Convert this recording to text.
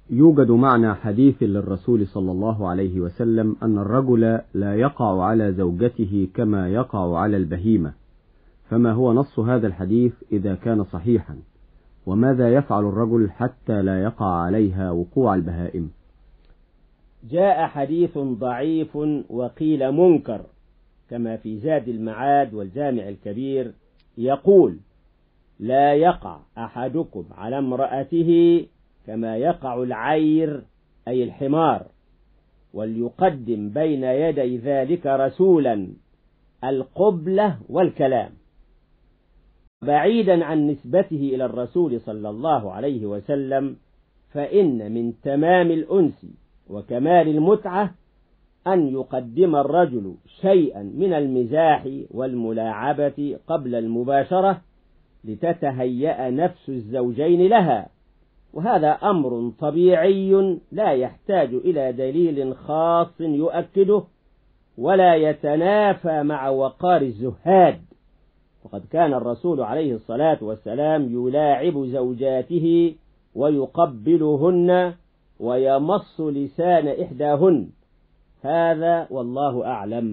يوجد معنى حديث للرسول صلى الله عليه وسلم أن الرجل لا يقع على زوجته كما يقع على البهيمة، فما هو نص هذا الحديث إذا كان صحيحا؟ وماذا يفعل الرجل حتى لا يقع عليها وقوع البهائم؟ جاء حديث ضعيف وقيل منكر كما في زاد المعاد والجامع الكبير، يقول: لا يقع أحدكم على امرأته كما يقع العير أي الحمار، وليقدم بين يدي ذلك رسولا القبلة والكلام. بعيدا عن نسبته إلى الرسول صلى الله عليه وسلم، فإن من تمام الأنس وكمال المتعة أن يقدم الرجل شيئا من المزاح والملاعبة قبل المباشرة لتتهيأ نفس الزوجين لها، وهذا أمر طبيعي لا يحتاج إلى دليل خاص يؤكده ولا يتنافى مع وقار الزهاد. وقد كان الرسول عليه الصلاة والسلام يلاعب زوجاته ويقبلهن ويمص لسان إحداهن. هذا والله أعلم.